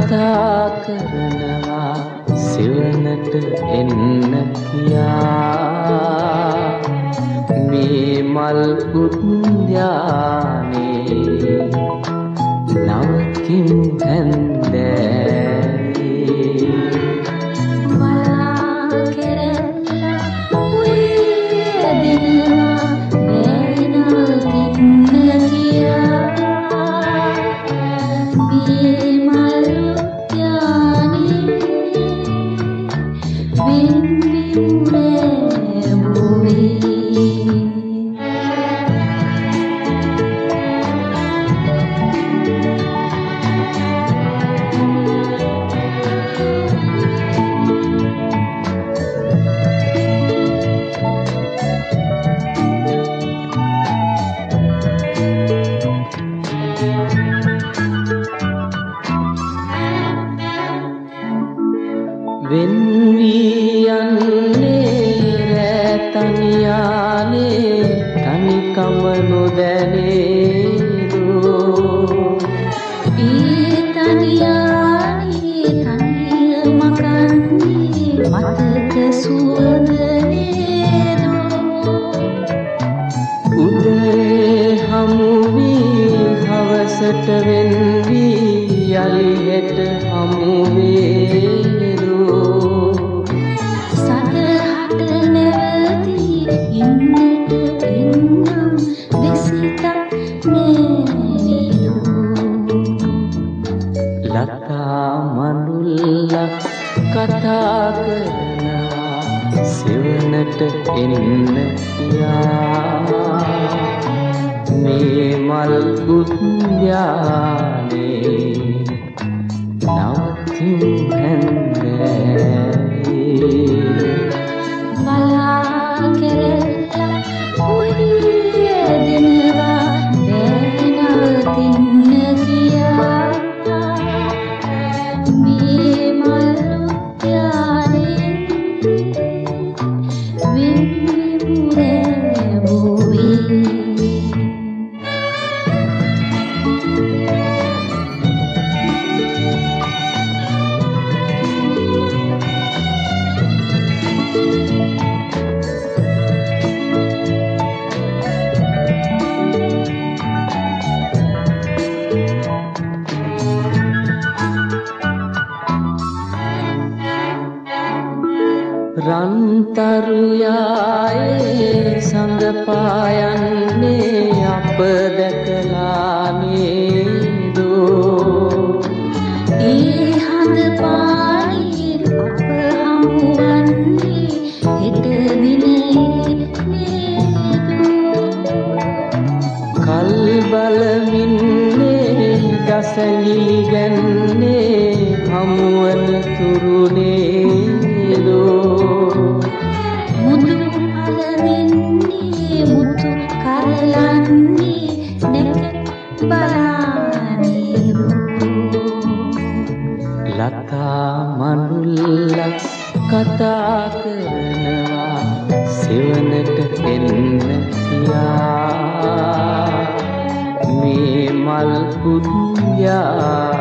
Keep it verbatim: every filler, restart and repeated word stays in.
කතා කරනවා සෙවනට එන්න කියා මේ මල් උද්‍යානේ නවතින් හැන්දෑවේ වලා කෙරෙල්ලා උයේ දෙනවා බෑනවතින්න කියා මේ මල් උද්‍යානේ වෙන් විමුරේ බොවේ වෙන් වී යන්නේ රැතනියානේ තනිකම නොදැනේදෝ ඒ තනියානේ තනිය මකන්නේ මතක සුවඳ නේදෝ උදේ හමු වී හවසට වෙන් වී යලි හෙට හමු වේදෝ සදහට නැවතී ඉන්නට එන්නම් දෙසිතක් නෑනේදෝ ලතා මනුල්ලා කතා කරනවා සෙවනට එන්න කියා මේ මල් උද්‍යානේ නවතින් හැන්දෑවේ වලා කෙරෙල්ලා උයේ දෙනවා බෑනවතින්න කියා මේ මල් උද්‍යානේ වෙන් විමුරේ බොවේ රන්තරු යායේ සඳ පායන්නේ අප දැකලා නේදෝ ඒ හඳ පානේ අප හමුවන්නේ හෙට දිනේ නේදෝ කල් බලමින්නේ දසඟිලි ගැන්නේ හමුවන තුරු නේදෝ මුදු පලවෙන්නේ මුතු කරලන්නේ නැක බලානේදෝ ලතා මනුල්ලා කතා කරනවා සෙවනට එන්න කියා මේ මල් උද්‍යානේ